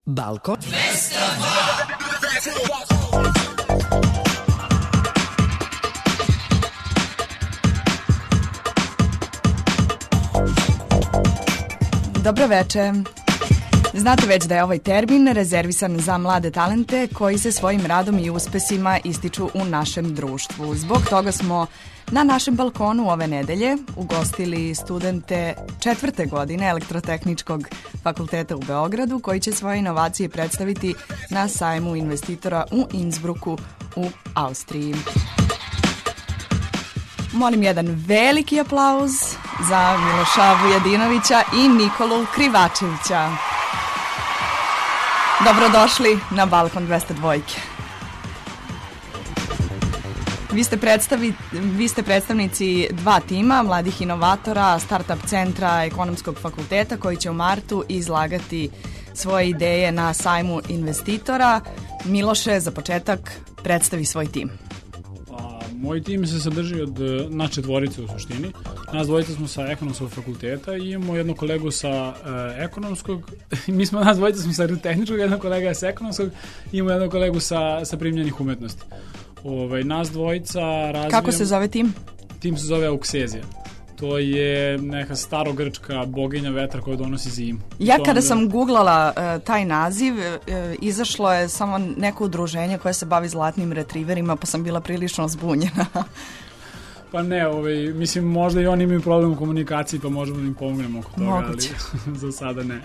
Balkon 202. Dobro veče. Znate već da je ovaj termin rezervisan za mlade talente koji se svojim radom i uspesima ističu u našem društvu. Zbog toga smo na našem balkonu ove nedelje ugostili studente 4. godine Elektrotehničkog fakulteta u Beogradu koji će svoje inovacije predstaviti na sajmu investitora u Innsbrucku u Austriji. Molim jedan veliki aplauz za Miloša Vujadinovića i Nikolu Krivačevića. Dobrodošli na Balkon 202. Vi ste predstavnici dva tima, mladih inovatora, startup centra Ekonomskog fakulteta koji će u martu izlagati svoje ideje na sajmu investitora. Miloše, za početak, predstavi svoj tim. Moj tim se sadrži od nas četvorice u suštini. Nas dvojica smo sa Ekonomskog fakulteta i imamo jednog kolegu sa Ekonomskog, nas dvojica smo sa Tehničkog, jednog kolega sa Ekonomskog i imamo jednog kolegu sa primljenih umetnosti. Nas dvojica razvijamo... Kako se zove tim? Tim se zove Auksezija. To je neka starogrčka boginja vetra koja donosi zimu. Ja kada sam googlala taj naziv, izašlo je samo neko udruženje koje se bavi zlatnim retriverima, pa sam bila prilično zbunjena. Pa ne, mislim možda i oni imaju problem u komunikaciji, pa možemo da im pomognemo oko toga, Moguće. Ali za sada ne.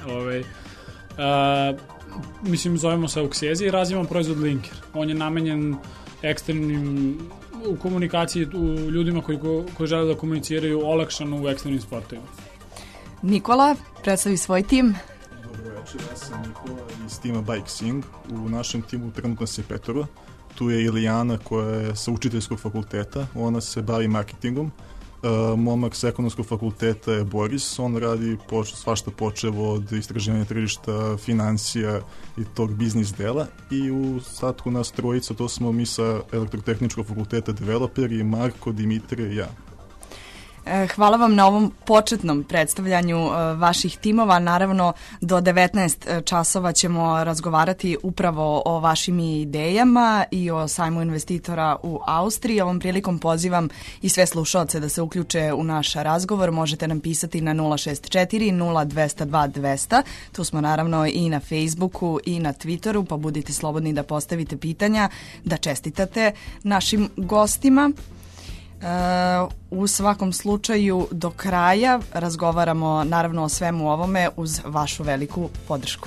Mislim, zovemo se Auksezija i razvijamo proizvod Linker. On je namenjen ekstremnim u komunikaciji u ljudima koji žele da komuniciraju olakšano u ekstremnim sportovima. Nikola, predstavi svoj tim. Dobro večer, ja sam Nikola iz tima Bike Sing. U našem timu trenutno se petoro. Tu je Ilijana koja je sa učiteljskog fakulteta, ona se bavi marketingom. Momak sa Ekonomskog fakulteta je Boris, on radi svašta počevo od istraživanja tržišta, financija i tog biznis dela. I u statku nas trojica, to smo mi sa Elektrotehničkog fakulteta developeri, Marko, Dimitrije i ja. Hvala vam na ovom početnom predstavljanju vaših timova. Naravno, do 19 časova ćemo razgovarati upravo o vašim idejama i o sajmu investitora u Austriji. Ovom prilikom pozivam i sve slušaoce da se uključe u naš razgovor. Možete nam pisati na 064 0202 200. Tu smo naravno i na Facebooku i na Twitteru, pa budite slobodni da postavite pitanja, da čestitate našim gostima. U svakom slučaju do kraja razgovaramo naravno o svemu ovome uz vašu veliku podršku.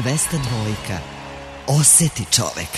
202. Oseti čoveka.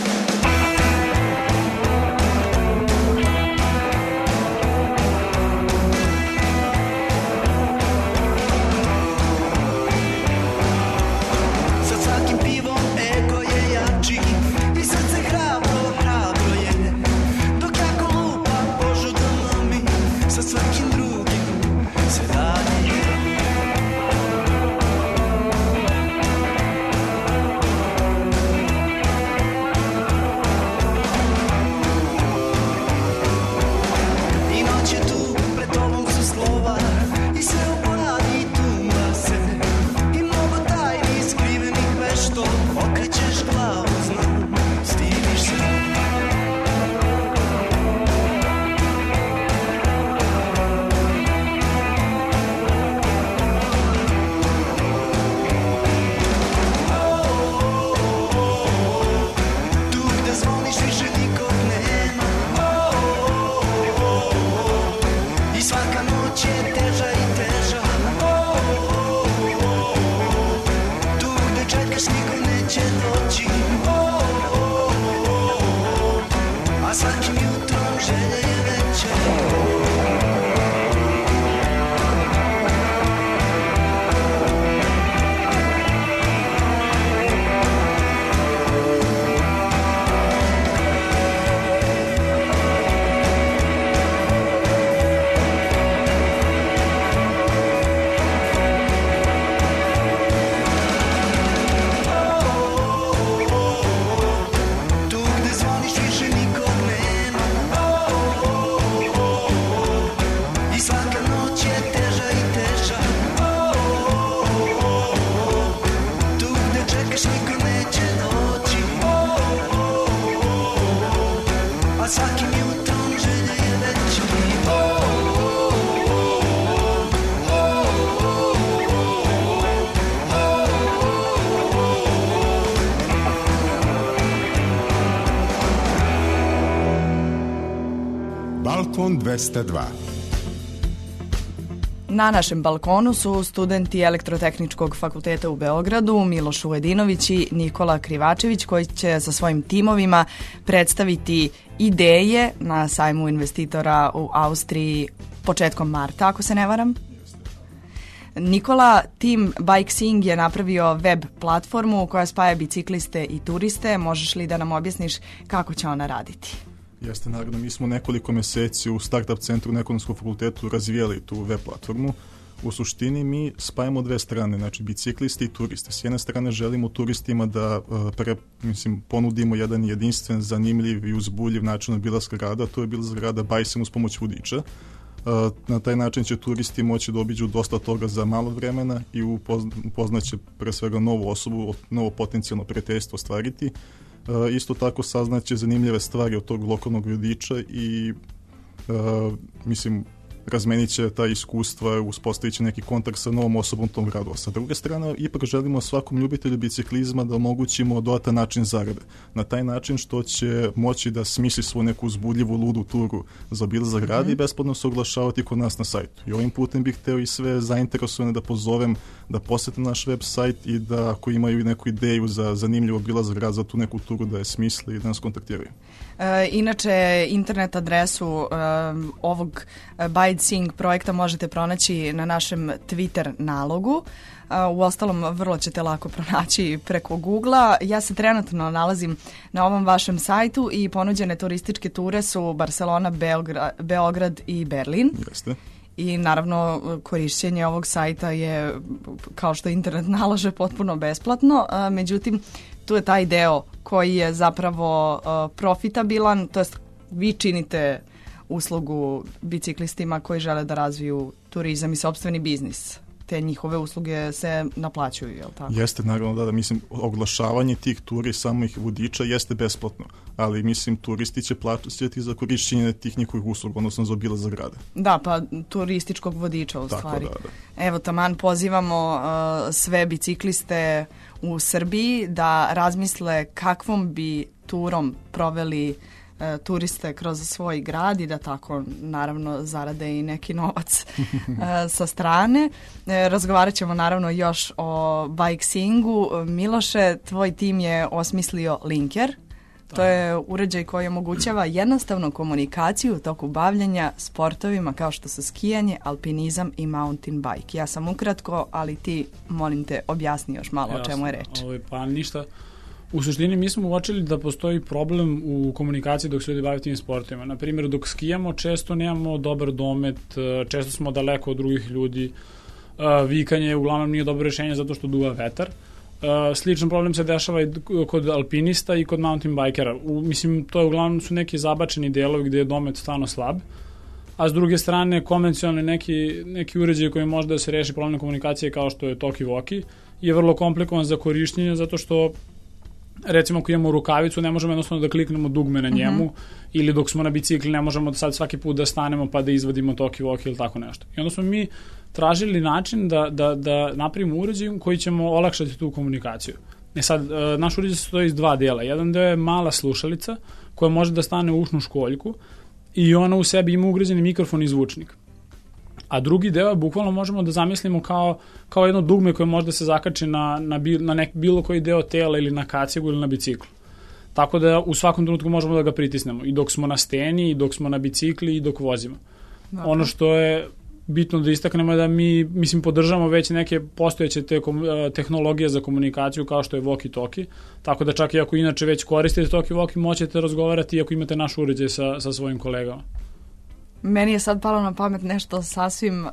Balkon 202. Na našem balkonu su studenti Elektrotehničkog fakulteta u Beogradu Miloš Ujedinović i Nikola Krivačević koji će sa svojim timovima predstaviti ideje na sajmu investitora u Austriji početkom marta, ako se ne varam. Nikola, tim BikeSing je napravio web platformu koja spaja bicikliste i turiste. Možeš li da nam objasniš kako će ona raditi? Jeste, naravno, mi smo nekoliko meseci u Startup centru na Ekonomskom fakultetu razvijali tu web platformu. U suštini mi spajamo dve strane, znači biciklisti i turiste. S jedne strane želimo turistima da ponudimo jedan jedinstven, zanimljiv i uzbudljiv način obilaska grada, to je obilazak grada bajsem uz pomoć vodiča. Na taj način će turisti moći da obiđu dosta toga za malo vremena i upoznaće pre svega novu osobu, novo potencijalno prijateljstvo ostvariti. Isto tako saznaće zanimljive stvari od tog lokalnog vodiča i razmenit će ta iskustva, uspostavit će neki kontakt sa novom osobom u tom gradu. A sa druge strane, ipak želimo svakom ljubitelju biciklizma da omogućimo dodatan način zarade. Na taj način što će moći da smisli svoju neku uzbudljivu ludu turu za obilazak grada i besplatno se oglašavati kod nas na sajtu. I ovim putem bih hteo i sve zainteresovane da pozovem da posete naš web sajt i da ako imaju neku ideju za zanimljiv obilazak grada za tu neku turu da je smisli i da nas kontaktiraju. Inače, internet adresu ovog BikeSing projekta možete pronaći na našem Twitter nalogu. Uostalom, vrlo ćete lako pronaći preko Googlea. Ja se trenutno nalazim na ovom vašem sajtu i ponuđene turističke ture su Barcelona, Beograd i Berlin. Jeste. I naravno korišćenje ovog sajta je, kao što internet nalaže, potpuno besplatno. Međutim, tu je taj deo koji je zapravo profitabilan, to jest vi činite uslugu biciklistima koji žele da razviju turizam i sopstveni biznis. Te njihove usluge se naplaćuju, je li tako? Jeste, naravno, da, oglašavanje tih turi samih vodiča jeste besplatno, ali turisti će plaćati za korišćenje tih njihovih usluga, odnosno za obilazak grada. Da, pa turističkog vodiča u stvari. Tako, da. Evo, taman pozivamo sve bicikliste u Srbiji da razmisle kakvom bi turom proveli turiste kroz svoj grad i da tako naravno zarade i neki novac sa strane. Razgovarat ćemo naravno još o BikeSyngu. Miloše, tvoj tim je osmislio Linker. To je uređaj koji omogućava jednostavnu komunikaciju u toku bavljenja sportovima kao što su skijanje, alpinizam i mountain bike. Ja sam ukratko, ali ti, molim te, objasni još malo o čemu je reč. Pa ništa. U suštini mi smo uočili da postoji problem u komunikaciji dok se ljudi bave tim sportovima. Na primjer, dok skijamo često nemamo dobar domet, često smo daleko od drugih ljudi, vikanje uglavnom nije dobro rešenje zato što duva vetar. Sličan problem se dešava i kod alpinista i kod mountain bikera. Mislim, to je uglavnom su neki zabačeni delovi gde je domet stvarno slab, a s druge strane konvencionalni neki uređaj koji može da se reši problem komunikacije kao što je talkie-walkie je vrlo komplikovan za korišćenje zato što recimo ako imamo rukavicu ne možemo jednostavno da kliknemo dugme na njemu ili dok smo na bicikli ne možemo da sad svaki put da stanemo pa da izvadimo talkie-walkie ili tako nešto. I onda smo mi tražili način da napravimo uređaj koji ćemo olakšati tu komunikaciju. Sad, naš uređaj se stoji iz dva dela. Jedan deo je mala slušalica koja može da stane u ušnu školjku i ona u sebi ima ugrađeni mikrofon i zvučnik. A drugi deo bukvalno možemo da zamislimo kao jedno dugme koje može da se zakači na bilo koji deo tela ili na kacigu ili na biciklu. Tako da u svakom trenutku možemo da ga pritisnemo i dok smo na steni, i dok smo na bicikli, i dok vozimo. Dakle. Ono što je bitno da istaknemo je da mi, podržamo već neke postojeće tehnologije za komunikaciju kao što je walkie-talkie, tako da čak i ako inače već koristite talkie-walkie, moćete razgovarati i ako imate naš uređaj sa svojim kolegama. Meni je sad palo na pamet nešto sasvim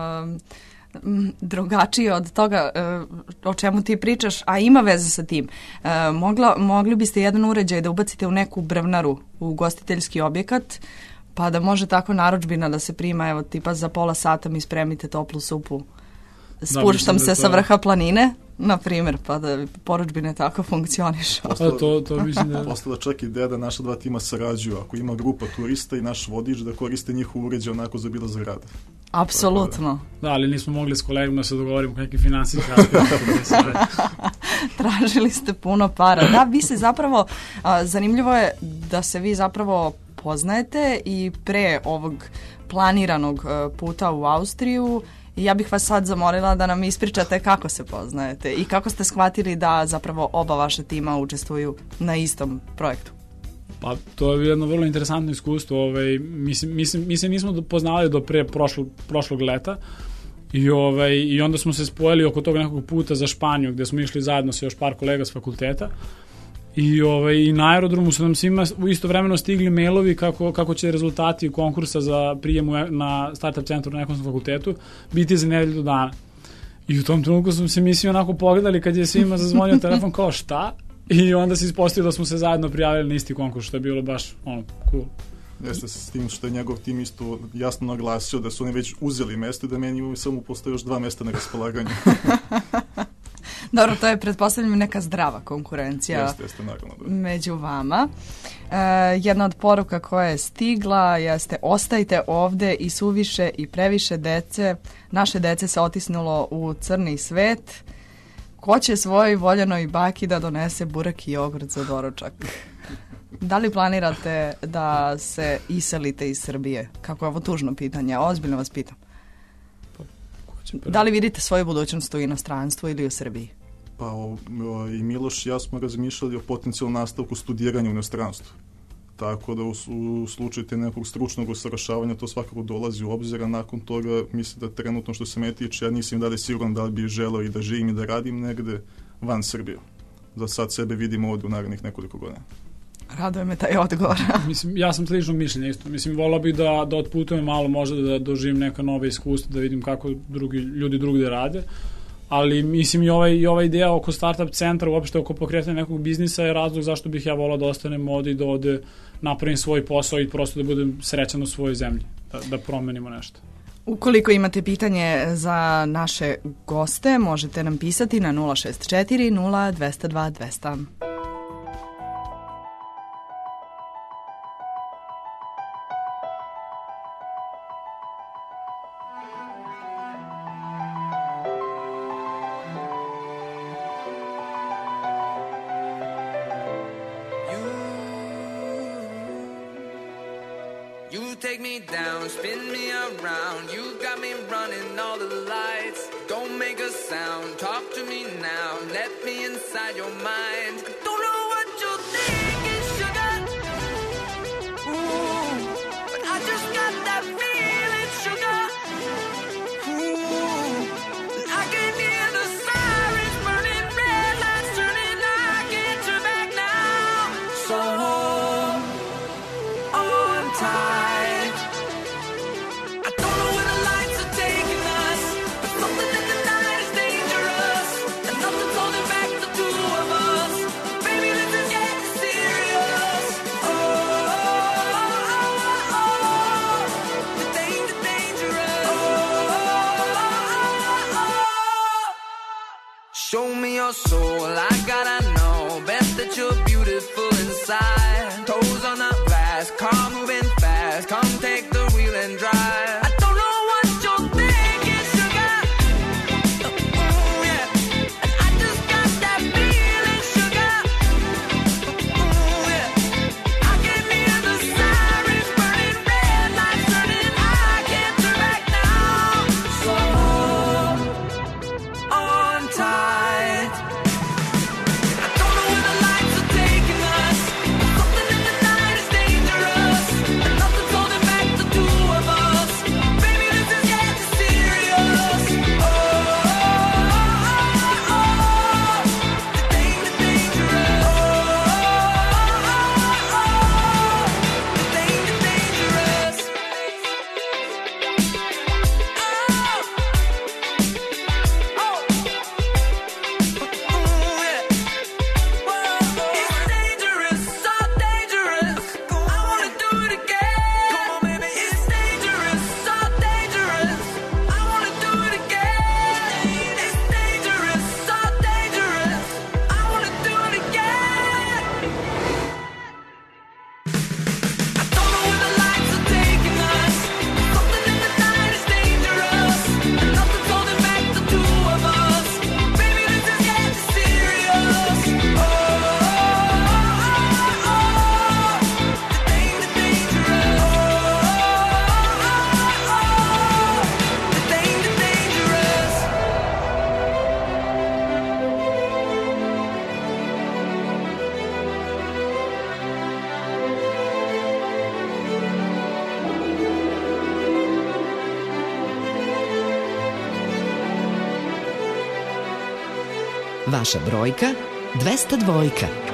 drugačije od toga o čemu ti pričaš, a ima veze sa tim. Mogli biste jedan uređaj da ubacite u neku brvnaru u ugostiteljski objekat, pa da može tako narudžbina da se prima, evo tipa za pola sata mi spremite toplu supu. Spuštam se sa vrha planine, na primjer, pa da porudžbine tako funkcionišu. To mislim da... Postala čak ideja da naša dva tima sarađuju. Ako ima grupa turista i naš vodič da koriste njihov uređaj onako za bilo za grada. Apsolutno. Da, ali nismo mogli s kolegama da se dogovorimo kakvi finansijski Tražili ste puno para. Da, vi se zapravo, zanimljivo je da se vi zapravo poznajete i pre ovog planiranog puta u Austriju. Ja bih vas sad zamolila da nam ispričate kako se poznajete i kako ste shvatili da zapravo oba vaša tima učestvuju na istom projektu. Pa to je jedno vrlo interesantno iskustvo. Mi se nismo poznali do pre prošlog leta i onda smo se spojili oko tog nekog puta za Španiju gde smo išli zajedno sa još par kolega s fakulteta. I na aerodromu su nam svima istovremeno stigli mailovi kako će rezultati konkursa za prijem na startup centru na ekonomskom fakultetu biti za nedelju dana. I u tom trenutku smo se mi svi onako pogledali kad je svima zazvonio telefon kao šta? I onda se ispostavilo da smo se zajedno prijavili na isti konkurs, što je bilo baš cool. Jeste s tim što je njegov tim isto jasno naglasio da su oni već uzeli mesto i da meni imaju samo postoje još 2 mesta na raspolaganju. Dobro, to je pretpostavljam neka zdrava konkurencija jeste, naravno, da. Među vama. Jedna od poruka koja je stigla jeste ostajte ovde i suviše i previše dece. Naše dece se otisnulo u crni svet. Ko će svojoj voljenoj baki da donese burek i jogurt za doručak? Da li planirate da se iselite iz Srbije? Kako je ovo tužno pitanje, ozbiljno vas pitam. Da li vidite svoju budućnost u inostranstvu ili u Srbiji? Pa i Miloš i ja smo razmišljali o potencijalnom nastavku studiranja u inostranstvu. Tako da u slučaju te nekog stručnog usavršavanja to svakako dolazi u obzir, a nakon toga mislim da trenutno što se me tiče ja nisam dalje siguran da li bih želeo i da živim i da radim negde van Srbije. Za sad sebe vidim ovdje u narednih nekoliko godina. Raduje me taj odgovor. Ja sam slično mišljenje isto. Volao bih da otputujem malo, možda da doživim neka nova iskustva, da vidim kako ljudi drugde rade. Ali i ova ideja oko startup centra, uopšte oko pokretanja nekog biznisa je razlog zašto bih ja volao da ostanem ovde i da ovde napravim svoj posao i prosto da budem srećan u svojoj zemlji, da promenimo nešto. Ukoliko imate pitanje za naše goste, možete nam pisati na 064 0 202 200. You take me down, spin me around. You got me running all the lights. Don't make a sound, talk to me now. Let me inside your mind. Don't know what you're thinking, sugar. Ooh, but I just got that feeling, sugar. Ooh, I can hear the sirens burning, red lights turning. I can't turn back now. So on tight. I don't know where the lights are taking us, but something in the night is dangerous, and nothing's holding back the two of us. Baby, this is getting serious. Oh, the danger, dangerous. Show me your soul, I gotta know. Best that you're beautiful inside. Toes on the glass, car moving fast. Come take the wheel and drive. I don't know what you're thinking, sugar. Ooh, yeah. And I just got that feeling, sugar. Ooh, yeah. I can hear the sirens burning, red lights turning. I can't turn back now. So on tight. I don't know where the lights are taking us, but something in the night is dangerous, and nothing's holding back the two of us. Baby, this is getting serious. Oh, the danger, dangerous. The danger, dangerous. It's dangerous, so dangerous. I wanna do it again. Come on, baby. It's dangerous, so dangerous. I wanna do it again. It's dangerous, so dangerous. I wanna do it again. I don't know where the lights are taking us. Something in the night is dangerous, and nothing's holding back the two of us. Baby, this is getting serious. Oh, the danger, dangerous. The danger, dangerous. Vaša brojka 202.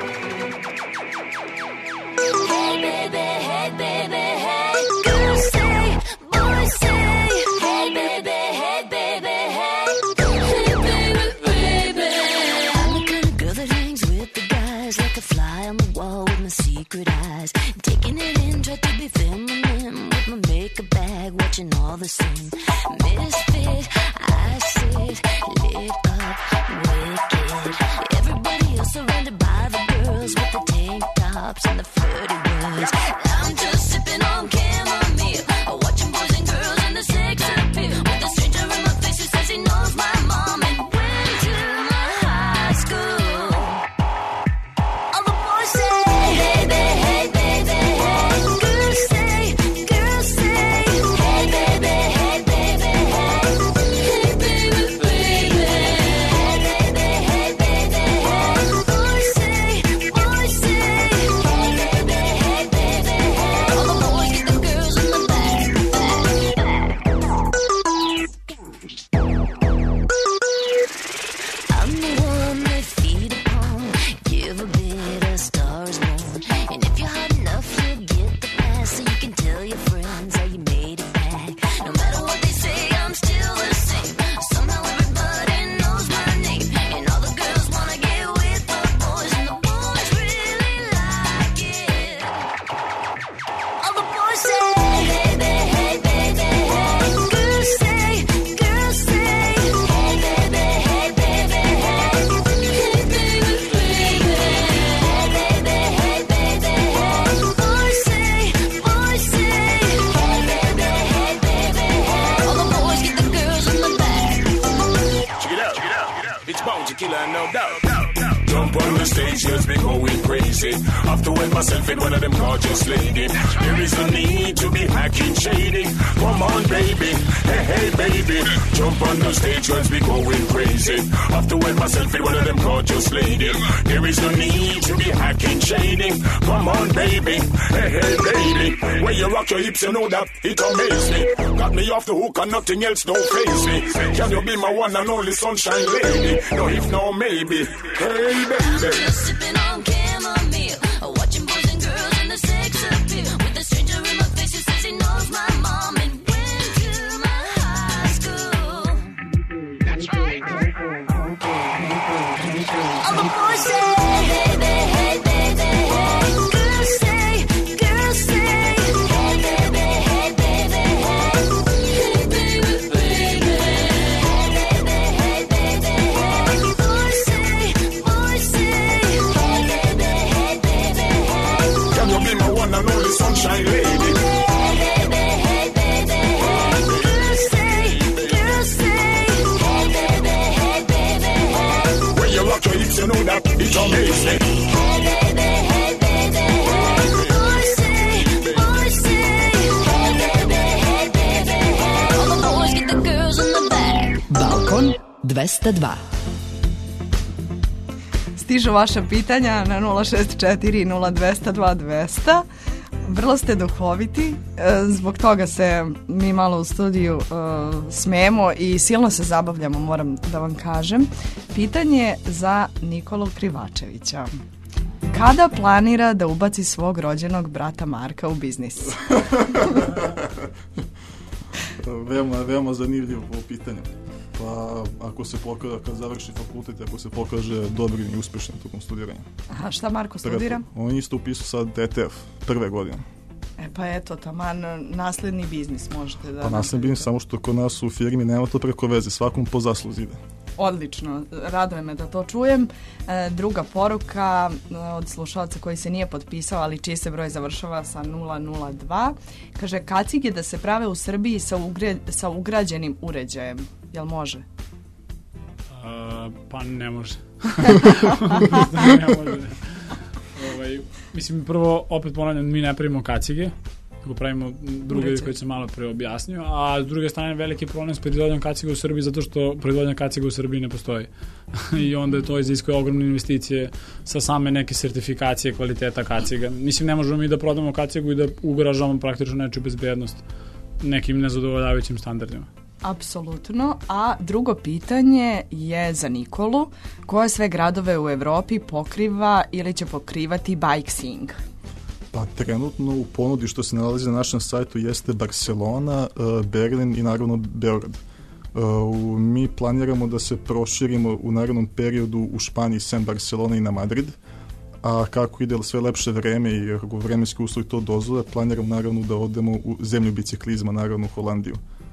Hey baby, hey baby, hey. Girls say, boys say. Hey baby, hey baby, hey. Hey baby, baby. I'm the kind of girl that hangs with the guys, like a fly on the wall with my secret eyes. Taking it in, try to be feminine with my makeup bag, watching all the same. Misfit, I sit, lit up, wicked. Everybody else surrounded by the girls with the tank tops and the flirty words. I'm just sipping on chamomile, watching boys and girls and the sex appeal. With a stranger in my face who says he knows my mom and went to my high school. All the boys say, hey baby, hey baby, hey. Girls say, hey baby, hey baby, hey. Hey baby, baby. Hey baby, hey baby, hey. Boys say, hey baby, hey baby, hey. crazy. Have to wet myself in one of them gorgeous ladies. There is no need to be hacking shady. Come on, baby, hey, hey, baby. Jump on the stage once we going crazy. Have to wet myself in one of them gorgeous ladies. There is no need to be hacking shady. Come on, baby, hey, hey, baby. When you rock your hips, you know that it amazes me. Got me off the hook and nothing else don't faze me. Can you be my one and only sunshine lady? No, if no, maybe. Hey, baby. I'm just sipping on chamomile, watching boys and girls in the sex appeal. With a stranger in my face who says he knows my mom and went to my high school. That's right. All the boys say, hey baby, hey baby, hey. Girls say, hey baby, hey baby, hey. Hey baby, baby. Hey baby, hey baby, hey. Boys say, hey baby, hey baby, hey. Can you be my one and only sunshine lady? Hey baby, hey baby, hey. Girls say, hey baby, hey baby, hey. When you rock your hips, you know that it's amazing. Hey baby, hey baby, hey. Boys say, hey baby, hey baby, hey. All the boys get the girls in the back. Balkon 202. Stižu vaša pitanja na 064 0202 200. Vrlo ste duhoviti, zbog toga se mi malo u studiju smijemo i silno se zabavljamo, moram da vam kažem. Pitanje za Nikolu Krivačevića. Kada planira da ubaci svog rođenog brata Marka u biznis? Veoma zanimljivo pitanje. Pa ako se pokaže, kad završi fakultet, ako se pokaže dobrim i uspešnim tokom studiranja. Aha, šta Marko studira? On isto upisao sad DTF, prve godine. Pa eto, taman nasledni biznis možete da... Pa nasledni biznis, samo što kod nas u firmi nema to preko veze, svakom po zasluzi ide. Odlično, raduje me da to čujem. Druga poruka od slušalca koji se nije potpisao, ali čiji se broj završava sa 002. Kaže, kacige da se prave u Srbiji sa ugrađenim uređajem. Jel može? Pa ne može. Ne može. Mislim, prvo, opet ponavljam, mi ne pravimo kacige, tako pravimo druge koje sam malo pre objasnio, a s druge strane veliki problem s proizvodnjom kaciga u Srbiji zato što proizvodnja kaciga u Srbiji ne postoji. I onda to iziskuje ogromne investicije sa same neke sertifikacije kvaliteta kaciga. Mislim, ne možemo mi da prodamo kacigu i da ugrožavamo praktično nečiju bezbednost nekim nezadovoljavajućim standardima. Apsolutno, a drugo pitanje je za Nikolu. Koje sve gradove u Evropi pokriva ili će pokrivati BikeSing? Pa trenutno u ponudi što se nalazi na našem sajtu jeste Barcelona, Berlin i naravno Beograd. Mi planiramo da se proširimo u narednom periodu u Španiji sem Barcelona i na Madrid, a kako ide sve lepše vreme i kako vremenski uslovi to dozvole, planiramo naravno da odemo u zemlju biciklizma, naravno u Holandiju.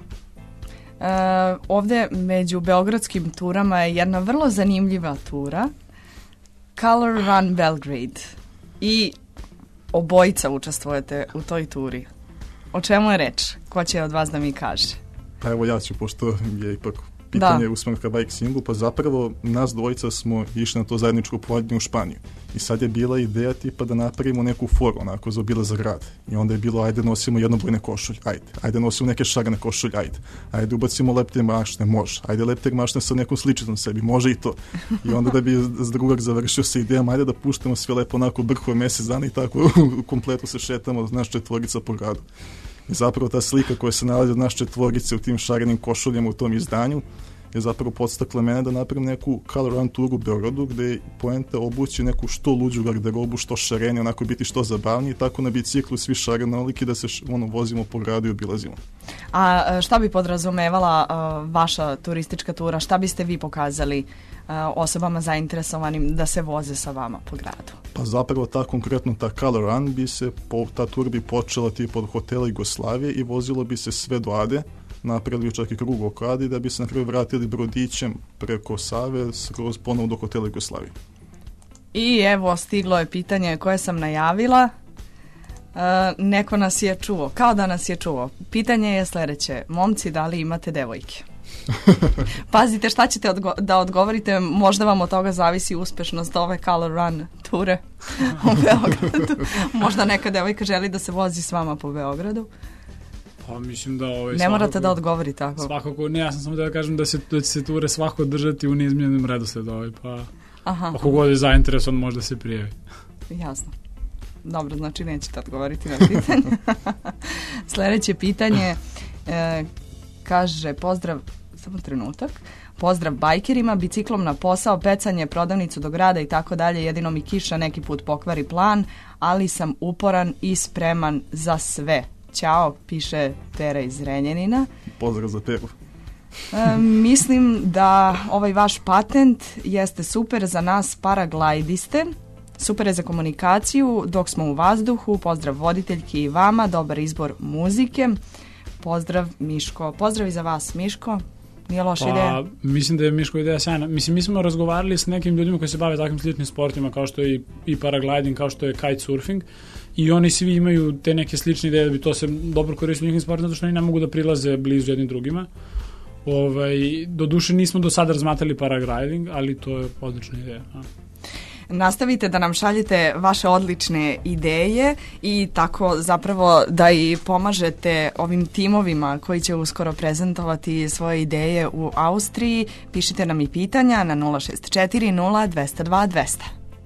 Ovde među beogradskim turama je jedna vrlo zanimljiva tura, Color Run Belgrade, i obojica učestvujete u toj turi. O čemu je reč? Ko će od vas da mi kaže? Pa evo ja ću, pošto je ipak pitanje usmereno ka BikeSingu, pa zapravo nas dvojica smo išli na to zajedničko putovanje u Španiju. I sad je bila ideja tipa da napravimo neku foru, onako, za obilazak grad. I onda je bilo, ajde nosimo jednobojne košulje, ajde nosimo neke šarene košulje, ajde ubacimo leptir mašne, može, ajde leptir mašne sa nekom sličinom sebi, može i to. I onda da bi drugak završio sa idejama, ajde da puštamo sve lepo onako brhove mesec dana i tako u kompletu se šetamo naš četvorica po gradu. I zapravo ta slika koja se nalazi od naše četvorice u tim šarenim košuljama u tom izdanju je zapravo podstakla mene da napravim neku Color Run tour u Beogradu, gde je poenta obući neku što luđu garderobu, što šarenije, onako biti što zabavnije, i tako na biciklu svi šarenoliki da se vozimo po gradu i obilazimo. A šta bi podrazumevala vaša turistička tura? Šta biste vi pokazali osobama zainteresovanim da se voze sa vama po gradu? Pa zapravo konkretno ta Color Run ta tur bi počela tipa od hotela Jugoslavije i vozilo bi se sve do Ade, napravili čak i krug oko Ade, da bi se na kraju vratili brodićem preko Save skroz ponovo do hotela Jugoslavije. I evo, stiglo je pitanje koje sam najavila. Neko nas je čuo, kao da nas je čuo. Pitanje je sledeće: momci, da li imate devojke? Pazite šta ćete da odgovorite, možda vam od toga zavisi uspešnost ove Color Run ture u Beogradu. Možda neka devojka želi da se vozi s vama po Beogradu. Pa mislim da... Ne morate da odgovori tako. Svakako, ne, ja sam samo da kažem da će se ture svako održati u neizmjenjenom redosledu, pa ako god je zainteresovan možda se prijavi. Jasno. Dobro, znači nećete odgovoriti na pitanje. Sledeće pitanje kaže, pozdrav, samo trenutak, pozdrav bajkerima, biciklom na posao, pecanje, prodavnicu do grada i tako dalje, jedino mi kiša neki put pokvari plan, ali sam uporan i spreman za sve. Ćao, piše Pera iz Renjanina. Pozdrav za Peru. Mislim da ovaj vaš patent jeste super za nas paraglajdiste. Super je za komunikaciju dok smo u vazduhu. Pozdrav voditeljki i vama, dobar izbor muzike. Pozdrav Miško. Pozdrav i za vas Miško. Nije loša ideja? Mislim da je Miško ideja sjajna. Mislim, mi smo razgovarali s nekim ljudima koji se bave takvim sličnim sportima kao što je i paragliding, kao što je kitesurfing i oni svi imaju te neke slične ideje da bi to se dobro koristilo u njihovim sportima, zato što oni ne mogu da prilaze blizu jednim drugima. Do duše nismo do sada razmatrali paragliding, ali to je odlična ideja. Nastavite da nam šaljete vaše odlične ideje i tako zapravo da i pomažete ovim timovima koji će uskoro prezentovati svoje ideje u Austriji. Pišite nam i pitanja na 064 0 202 200.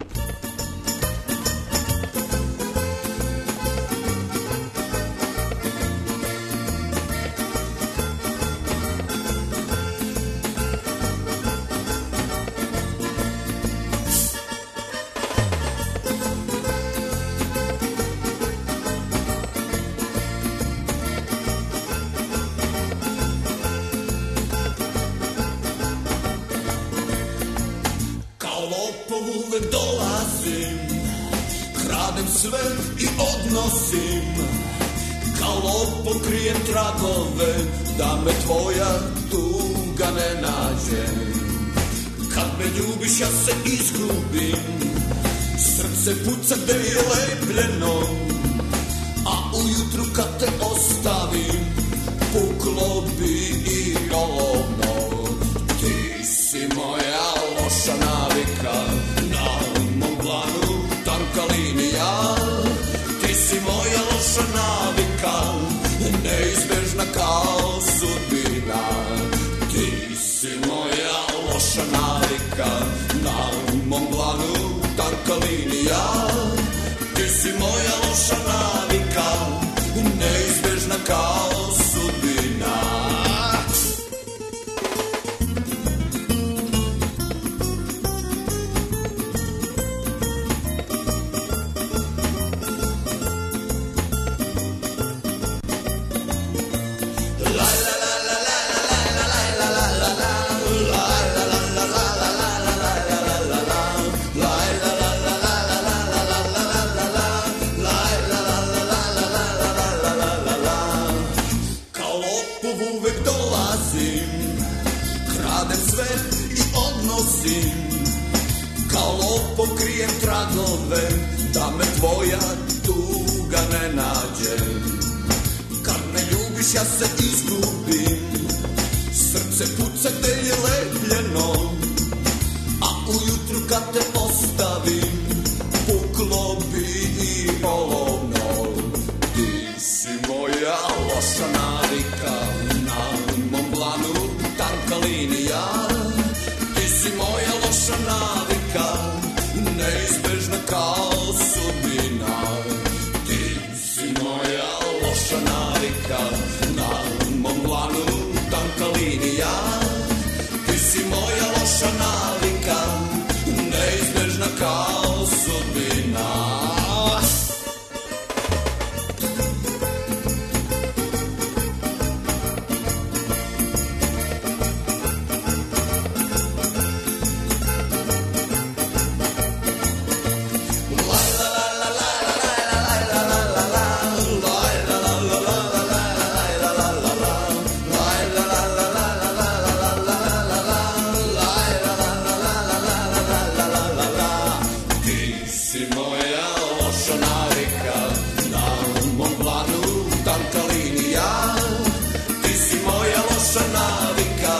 Da me tvoja tuga ne nađe. Kad me ljubiš ja se izgubim, srce puca gde je lepljeno, a ujutru kad te ostavim puklo bi i olovno. Ti si moja loša navika, na mom planu tanka linija. Ti si moja loša navika, neizbežna kao sudbina. Ti si moja loša navika, na mom planu tanka linija. Ti si moja loša navika, neizbežna kao sudbina. Pokrijem tragove, da me tvoja tuga ne nađe. Kad me ljubiš ja se izgubim, srce puca gde je lepljeno, a ujutru kad te ostavim puklo bi i olovno. Ti si moja loša navika, na mom planu tanka linija. Ti si moja loša navika, neizbežna kao sudbina. Ti si moja loša navika, na mom planu tanka linija. Ti si moja loša navika, neizbežna kao sudbina. Tanka linija, ti si moja loša navika,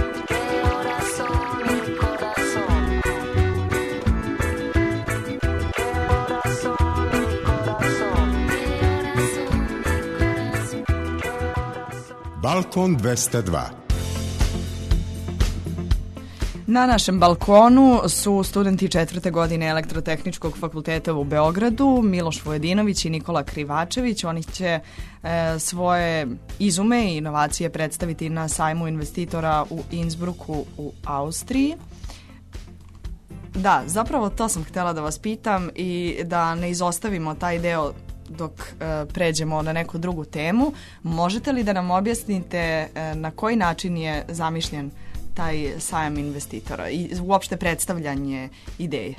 Balkon 202. Na našem balkonu su studenti 4. godine Elektrotehničkog fakulteta u Beogradu, Miloš Vujadinović i Nikola Krivačević. Oni će svoje izume i inovacije predstaviti na sajmu investitora u Innsbrucku u Austriji. Da, zapravo to sam htjela da vas pitam i da ne izostavimo taj deo dok pređemo na neku drugu temu. Možete li da nam objasnite na koji način je zamišljen taj sajam investitora i uopšte predstavljanje ideje?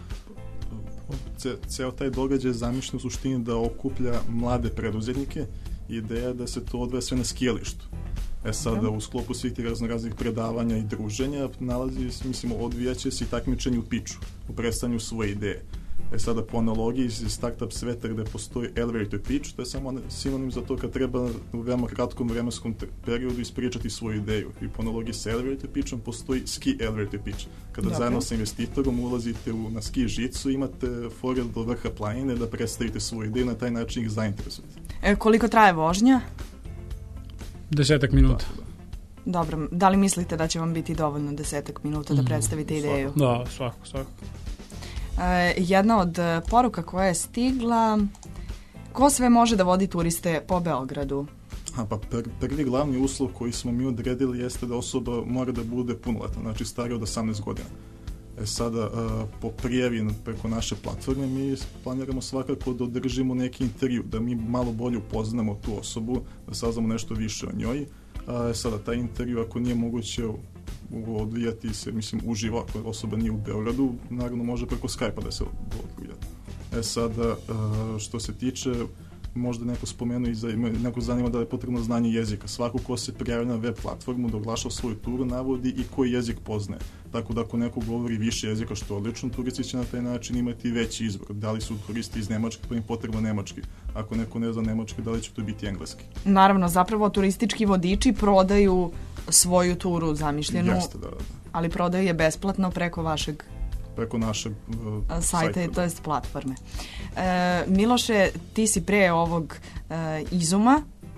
Ceo taj događaj je zamišljen u suštini da okuplja mlade preduzetnike. Ideja je da se to odvija sve na skijalištu. Sada u sklopu svih tih raznih predavanja i druženja odvijaće se i takmičenje u piču, u predstavljanju svoje ideje. Sada po analogiji iz startup sveta gde postoji elevator pitch, to je samo sinonim za to kad treba u veoma kratkom vremenskom periodu ispričati svoju ideju. I po analogiji sa elevator pitchom postoji ski elevator pitch. Kada zajedno sa investitorom ulazite na ski žicu, imate fore do vrha planine da predstavite svoju ideju, na taj način ih zainteresujete. Koliko traje vožnja? 10 minuta. Dobro, da li mislite da će vam biti dovoljno 10 minuta da predstavite ideju? Da, svakako. Jedna od poruka koja je stigla, ko sve može da vodi turiste po Beogradu? Prvi glavni uslov koji smo mi odredili jeste da osoba mora da bude punoletna, znači starija od 18 godina. Sada, po prijavi preko naše platforme, mi planiramo svakako da održimo neki intervju, da mi malo bolje upoznamo tu osobu, da saznamo nešto više o njoj. Sada, taj intervju, ako nije moguće odvijati se, uživo, ako osoba nije u Beogradu, naravno može preko Skype-a da se odvija. Sada, što se tiče, možda neko spomenuo i neko zanima da je potrebno znanje jezika. Svako ko se prijavlja na web platformu da oglaša svoju turu navodi i koji jezik poznaje. Tako da ako neko govori više jezika, što je odlično, turisti će na taj način imati veći izbor. Da li su turisti iz Nemačke, pa im potrebno nemački. Ako neko ne zna nemački, da li će to biti engleski. Naravno, zapravo turistički vodiči prodaju svoju turu zamišljenu, Jeste, da. Ali prodaju je besplatno preko vašeg našeg sajta, to jest platforme. Miloše, ti si pre ovog izuma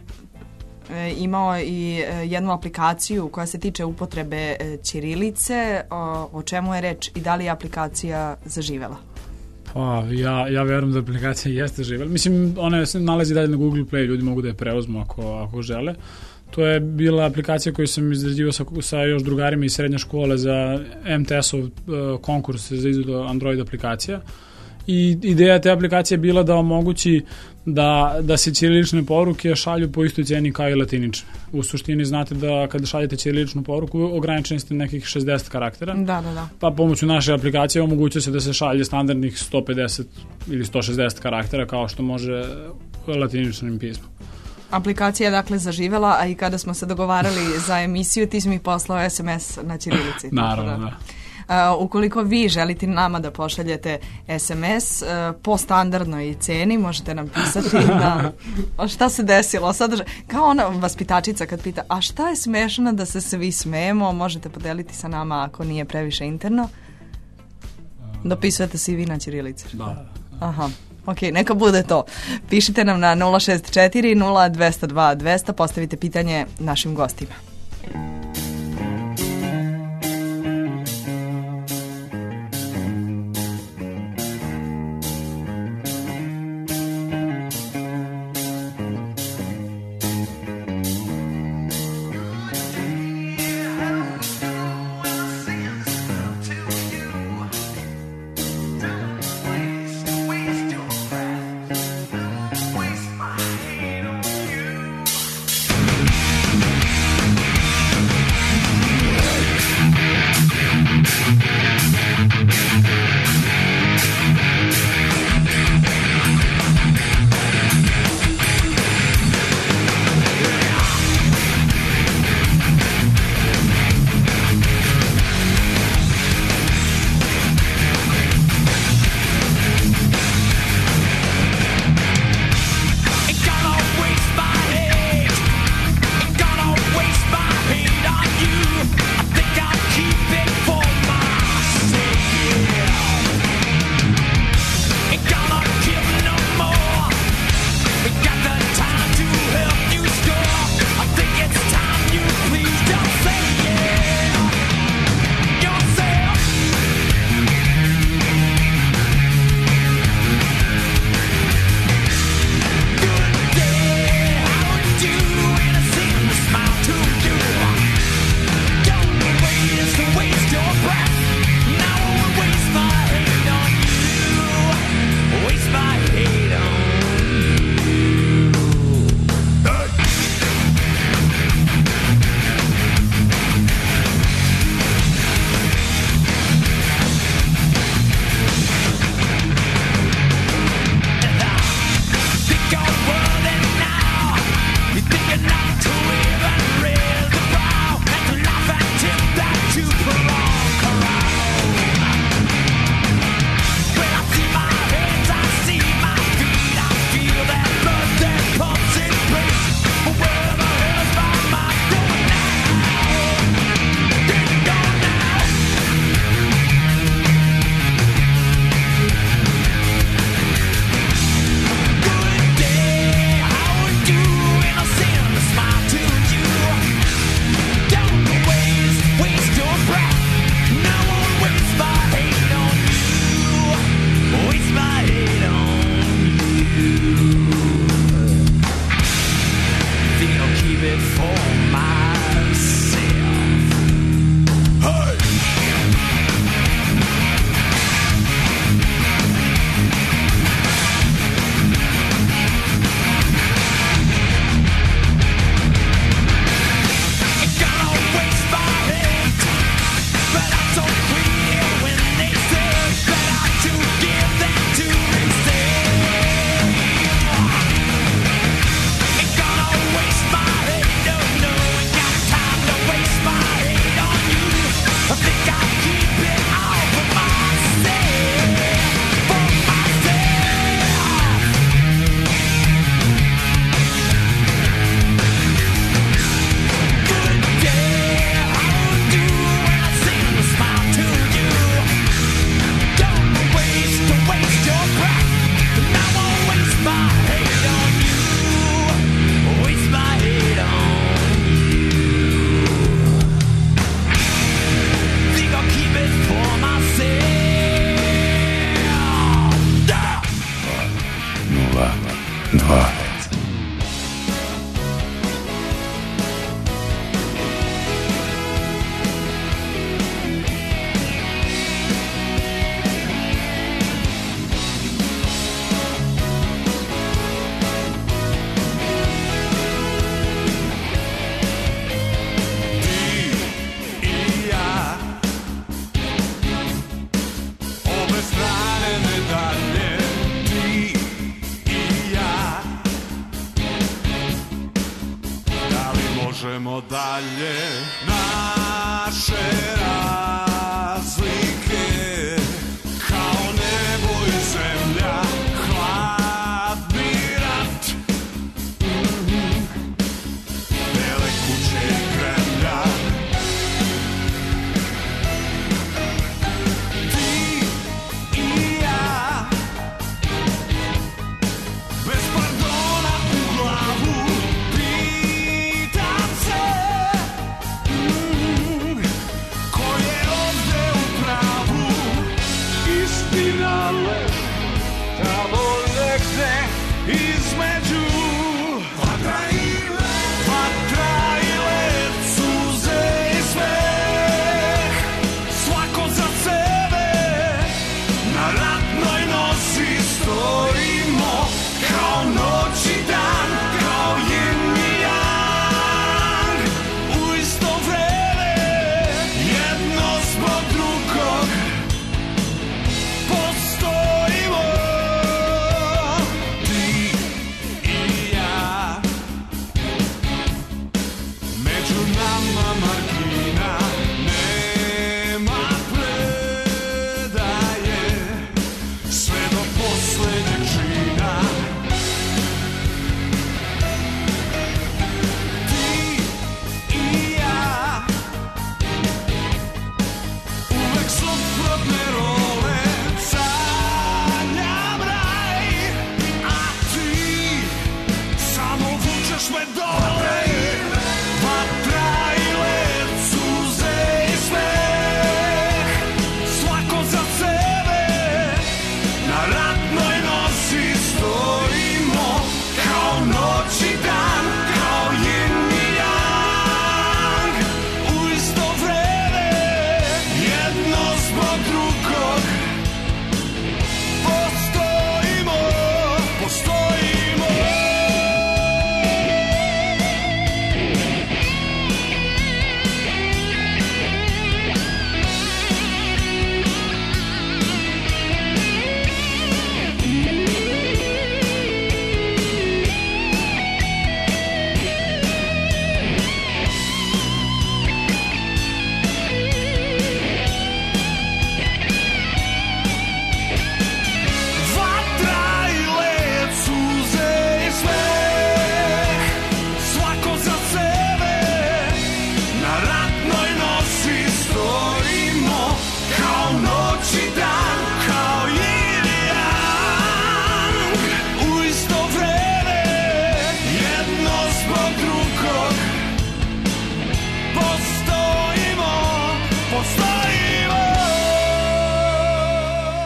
imao i jednu aplikaciju koja se tiče upotrebe ćirilice. O čemu je reč i da li je aplikacija zaživela? Pa, ja verujem da aplikacija jeste živela. Ona se nalazi dalje na Google Play, ljudi mogu da je preuzmu ako žele. To je bila aplikacija koju sam izrađivao sa još drugarima iz srednje škole za MTS-ov konkurs za izradu Android aplikacija. I ideja te aplikacije je bila da omogući da se ćirilične poruke šalju po istoj cijeni kao i latinične. U suštini znate da kada šaljete ćiriličnu poruku ograničeni ste nekih 60 karaktera. Da. Pa pomoću naše aplikacije omogućuje se da se šalje standardnih 150 ili 160 karaktera kao što može latiničnim pismom. Aplikacija je dakle zaživela, a i kada smo se dogovarali za emisiju, ti si mi poslao SMS na ćirilici. Naravno, da. Ukoliko vi želite nama da pošaljete SMS po standardnoj ceni, možete nam pisati šta se desilo. Kao ona vaspitačica kad pita, a šta je smešno da se svi smejemo, možete podeliti sa nama ako nije previše interno. Dopisujete se i vi na ćirilici. Da. Aha. Ok, neka bude to. Pišite nam na 064 0202 200, postavite pitanje našim gostima.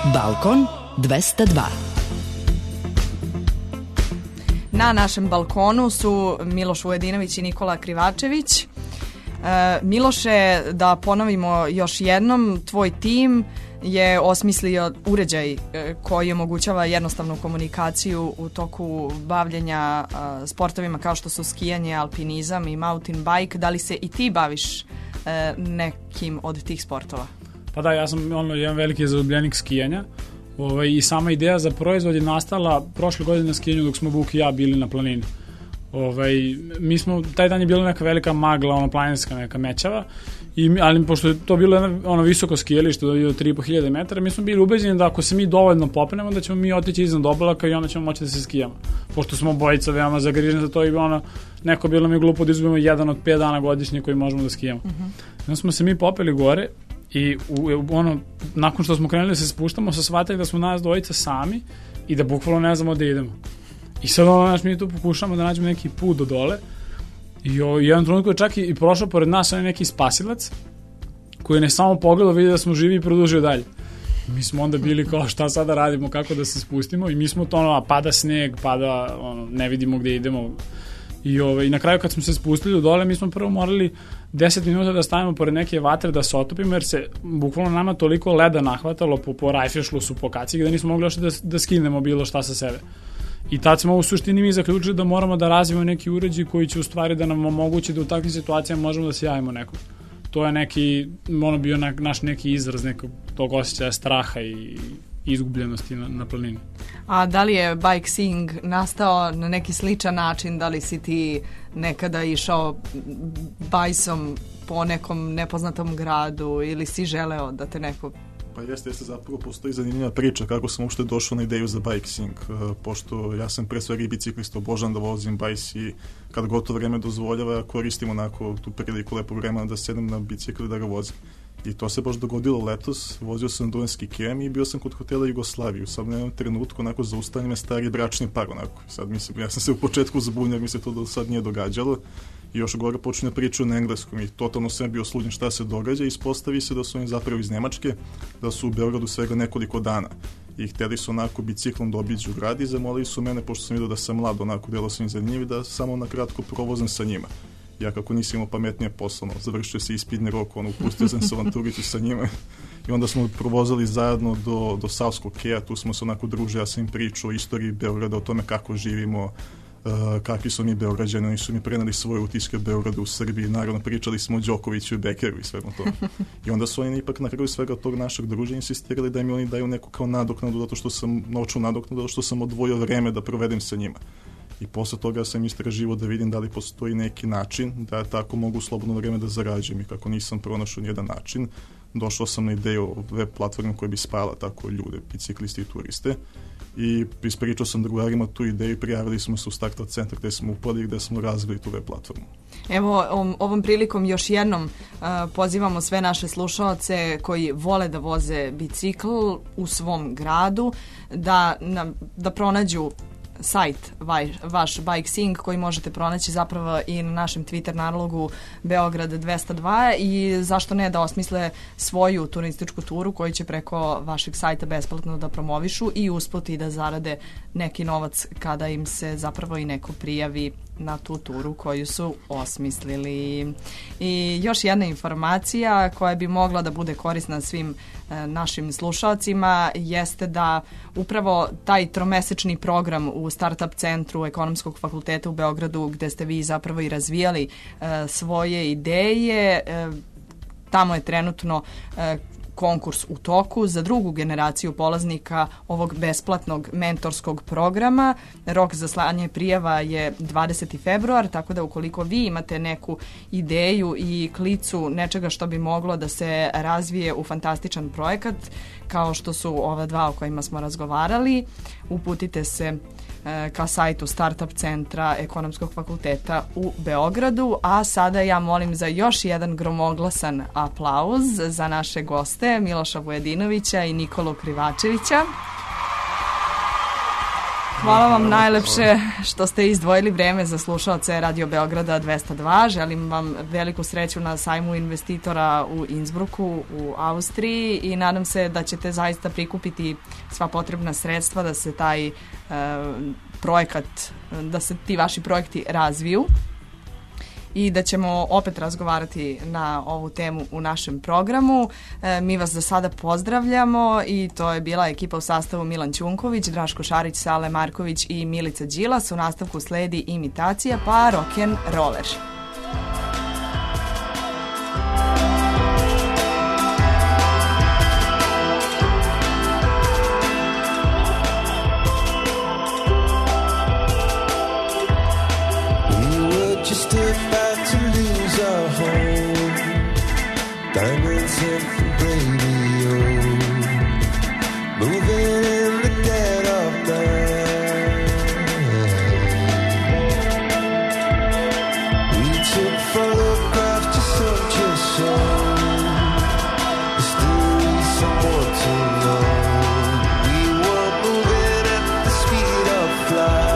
Balkon 202. Na našem balkonu su Miloš Vujadinović i Nikola Krivačević. Miloše, da ponovimo još jednom, tvoj tim je osmislio uređaj koji omogućava jednostavnu komunikaciju u toku bavljenja sportovima kao što su skijanje, alpinizam i mountain bike. Da li se i ti baviš nekim od tih sportova? Pa da, ja sam jedan veliki zaljubljenik skijanja. I sama ideja za proizvod je nastala prošle godine na skijanju dok smo Vuk i ja bili na planini. Mi smo, taj dan je bila neka velika magla, planinska neka mećava, ali pošto je to bilo visoko skijalište do 3.500 metara, mi smo bili ubeđeni da ako se mi dovoljno popnemo, da ćemo mi otići iznad oblaka i onda ćemo moći da se skijamo. Pošto smo obojica veoma zagriženi za to i neko bilo mi glupo da izgubimo jedan od 5 dana godišnje koji možemo da skijamo. Onda smo se mi popeli gore i nakon što smo krenuli da se spuštamo, se shvatili da smo nas dvojica sami i da bukvalno ne znamo da idemo. I sad mi tu pokušamo da nađemo neki put do dole i u jednom trenutku je čak i prošao pored nas neki spasilac koji ne samo pogledao, vidio da smo živi i produžio dalje. I mi smo onda bili kao šta sada radimo, kako da se spustimo i mi smo to pada sneg, pada, ne vidimo gde idemo. I na kraju kad smo se spustili do dole, mi smo prvo morali 10 minuta da stavimo pored neke vatre da se otopimo, jer se bukvalno nama toliko leda nahvatalo po rajfešlusu, po kacigi, da nismo mogli još da skinemo bilo šta sa sebe. I tad smo u suštini mi zaključili da moramo da razvijemo neki uređaj koji će u stvari da nam omogući da u takvim situacijama možemo da se javimo nekom. To je bio naš neki izraz nekog tog osjećaja straha i izgubljenosti na planini. A da li je bike seeing nastao na neki sličan način? Da li si ti nekada išao bajsom po nekom nepoznatom gradu ili si želeo da te neko... Pa jeste, zapravo postoji zanimljiva priča kako sam uopšte došao na ideju za bike seeing, pošto ja sam pre svega i biciklista, obožavam da vozim bajs i kad gotovo vreme dozvoljava koristim onako tu priliku lepo vremena da sedem na bicikl i da ga vozim. I to se baš dogodilo letos, vozio sam Dunavski kem i bio sam kod hotela Jugoslaviju. Sad na jednom trenutku onako zaustavlja me stari bračni par onako. Sad ja sam se u početku zbunio, jer mi se to do sad nije događalo. I još gore počne priču na engleskom i totalno sam bio sluđen šta se događa i ispostavi se da su oni zapravo iz Nemačke, da su u Beogradu svega nekoliko dana. I hteli su onako biciklom da obiđu grad i zamolili su mene, pošto sam vidio da sam mlad, onako delo sam im zanimljiv, da samo na kratko provozam sa njima. Ja kako nisam imao pametnije poslovno, završio se ispitni rok, upustio sam se avanturiću sa njima i onda smo provozali zajedno do Savskog keja, tu smo se onako družili, ja sam im pričao o istoriji Beograda, o tome kako živimo, kakvi su mi Beograđani, oni su mi preneli svoje utiske o Beogradu u Srbiji, naravno pričali smo o Đokoviću i Bekeru i svemu tome. I onda su oni ipak na kraju svega tog našeg druženja insistirali da mi oni daju neku kao nadoknadu, novčanu nadoknadu, zato što sam odvojio vreme da provedem sa njima. I posle toga sam istraživao da vidim da li postoji neki način da tako mogu slobodno vreme da zarađujem i kako nisam pronašao nijedan način, došao sam na ideju web platforme koja bi spajala tako ljude, biciklisti i turiste i ispričao sam drugarima tu ideju i prijavili smo se u Startup centar gde smo upali i gde smo razvili tu web platformu. Evo, ovom prilikom još jednom pozivamo sve naše slušaoce koji vole da voze bicikl u svom gradu da pronađu sajt vaš Bike Seeing koji možete pronaći zapravo i na našem Twitter nalogu Beograd 202 i zašto ne da osmisle svoju turističku turu koju će preko vašeg sajta besplatno da promovišu i usput i da zarade neki novac kada im se zapravo i neko prijavi na tu turu koju su osmislili. I još jedna informacija koja bi mogla da bude korisna svim našim slušalcima jeste da upravo taj tromesečni program u Startup centru Ekonomskog fakulteta u Beogradu gde ste vi zapravo i razvijali svoje ideje, tamo je trenutno konkurs u toku za drugu generaciju polaznika ovog besplatnog mentorskog programa. Rok za slanje prijava je 20. februar, tako da ukoliko vi imate neku ideju i klicu nečega što bi moglo da se razvije u fantastičan projekat, kao što su ova dva o kojima smo razgovarali, uputite se ka sajtu Startup centra Ekonomskog fakulteta u Beogradu, a sada ja molim za još jedan gromoglasan aplauz za naše goste Miloša Vujadinovića i Nikolu Krivačevića. Hvala vam najlepše što ste izdvojili vreme za slušaoce Radio Beograda 202. Želim vam veliku sreću na sajmu investitora u Innsbrucku u Austriji i nadam se da ćete zaista prikupiti sva potrebna sredstva da se taj projekat, da se ti vaši projekti razviju i da ćemo opet razgovarati na ovu temu u našem programu. Mi vas za sada pozdravljamo i to je bila ekipa u sastavu Milan Ćunković, Draško Šarić, Sale Marković i Milica Đilas. U nastavku sledi imitacija pa rock'n'roller. Just about to lose our home, diamonds and radio, moving in the dead of night. We took photographs to search your soul. Is there someone to know? We were moving at the speed of flight.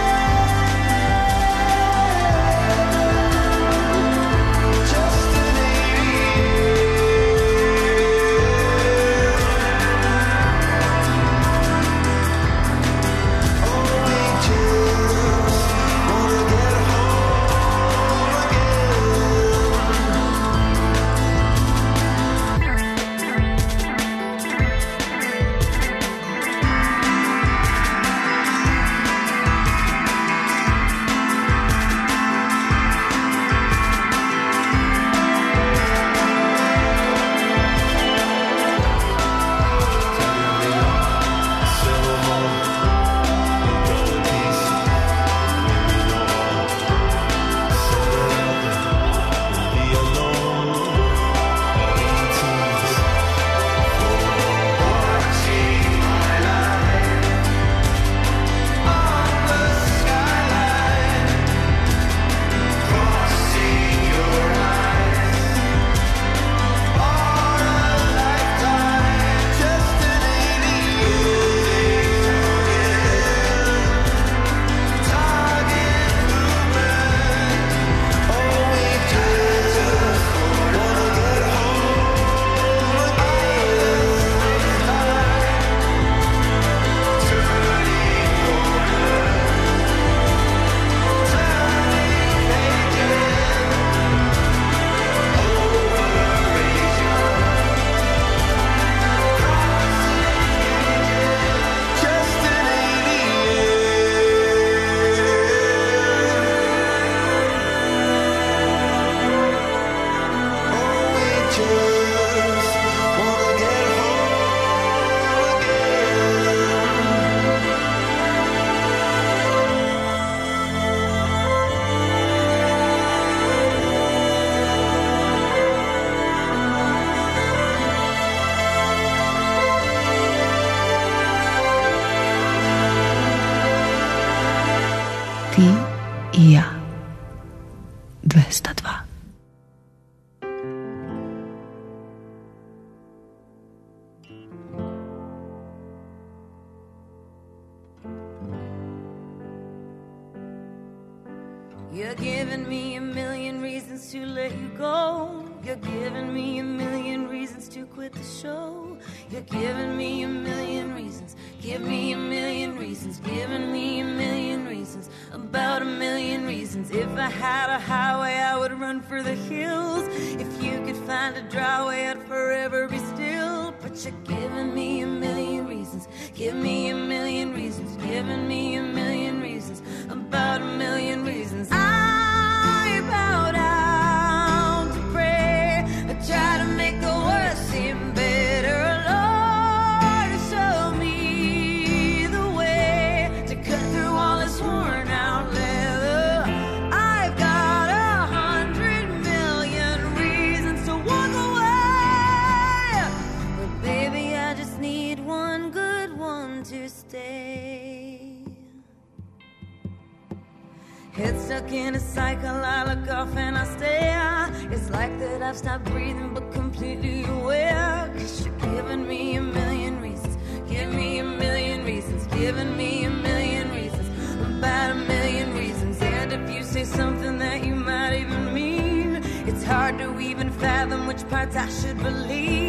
Just an i ja. 202. You're giving me a million reasons to let you go. You're giving me a million reasons to quit the show. You're giving me a million reasons. Give me a million reasons. Giving me a million reasons. About a million reasons. If I had a highway, I would run for the hills. If you could find a dry way, I'd forever be still. But you're giving me a million reasons. Give me a million reasons. Giving me a million reasons. About a million reasons. I bow down to pray. I try to make the worst seem better. Lord, show me the way to cut through all this worn out leather. I've got 100 million reasons to walk away, but baby, I just need one good one to stay. Head stuck in a cycle, I look off and I stare. It's like that I've stopped breathing but completely aware. 'Cause you're giving me a million reasons. Give me a million reasons. Giving me a million reasons. About a million reasons. And if you say something that you might even mean, it's hard to even fathom which parts I should believe.